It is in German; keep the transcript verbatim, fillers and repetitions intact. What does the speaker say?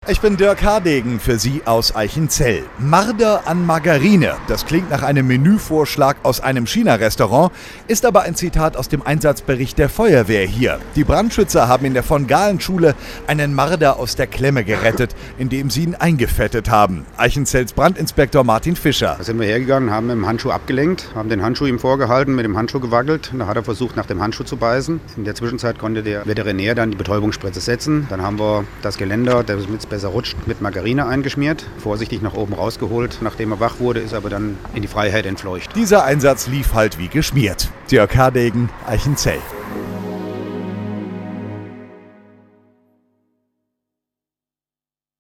Ich bin Dirk Hardegen für Sie aus Eichenzell. Marder an Margarine, das klingt nach einem Menüvorschlag aus einem China-Restaurant, ist aber ein Zitat aus dem Einsatzbericht der Feuerwehr hier. Die Brandschützer haben in der Von-Galen-Schule einen Marder aus der Klemme gerettet, indem sie ihn eingefettet haben. Eichenzells Brandinspektor Martin Fischer. Da sind wir hergegangen, haben mit dem Handschuh abgelenkt, haben den Handschuh ihm vorgehalten, mit dem Handschuh gewackelt. Da hat er versucht, nach dem Handschuh zu beißen. In der Zwischenzeit konnte der Veterinär dann die Betäubungsspritze setzen. Dann haben wir das Geländer, der es besser rutscht, mit Margarine eingeschmiert, vorsichtig nach oben rausgeholt. Nachdem er wach wurde, ist er aber dann in die Freiheit entfleucht. Dieser Einsatz lief halt wie geschmiert. Dirk Hardegen, Eichenzell.